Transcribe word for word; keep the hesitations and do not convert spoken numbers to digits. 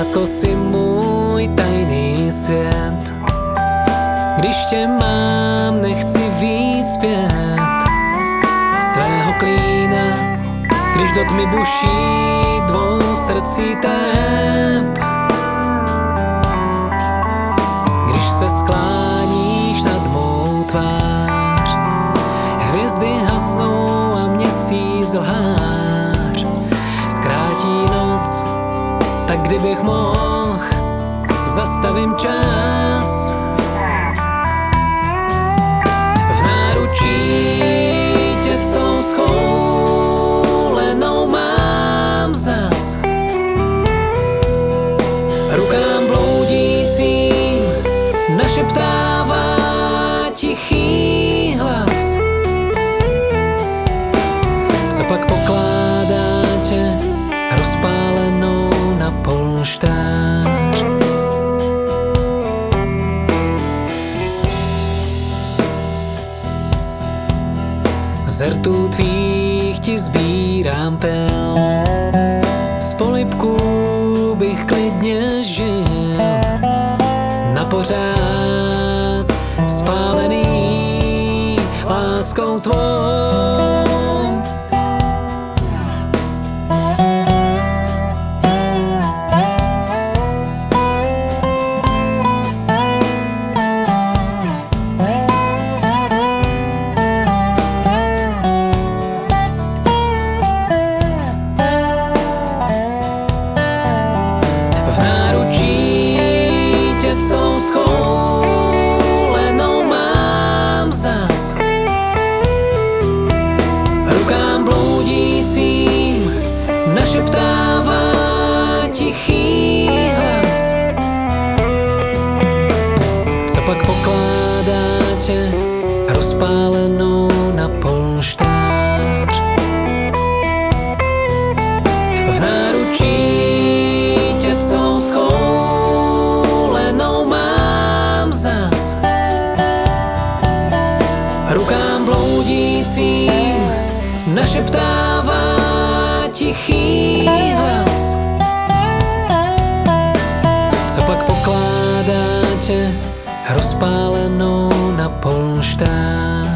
Lásko, si můj tajný svět. Když tě mám, nechci víc zpět. Z tvého klína, když do tmy buší dvou srdcí tép. Když se skláníš nad mou tvář, hvězdy hasnou a měsíc lhář. Zkrátí noc, tak kdybych mohl, zastavím čas. V náručí tě celou schoulenou mám zas. Rukám bloudícím našeptává tichý hlas. Co pak pokládá tě rozpálenou na polštář. Z rtů tvých ti sbírám pel, z polibků bych klidně žil, na pořád spálený láskou tvou. Celou schoulenou mám zas. Rukám bloudícím našeptává tichý hlas. Co pak pokládá tě rozpálenou na polštář. V náručí tě celou schoulenou mám zas. Rukám bloudícím našeptává tichý hlas. Co pak pokládá tě rozpálenou na polštář.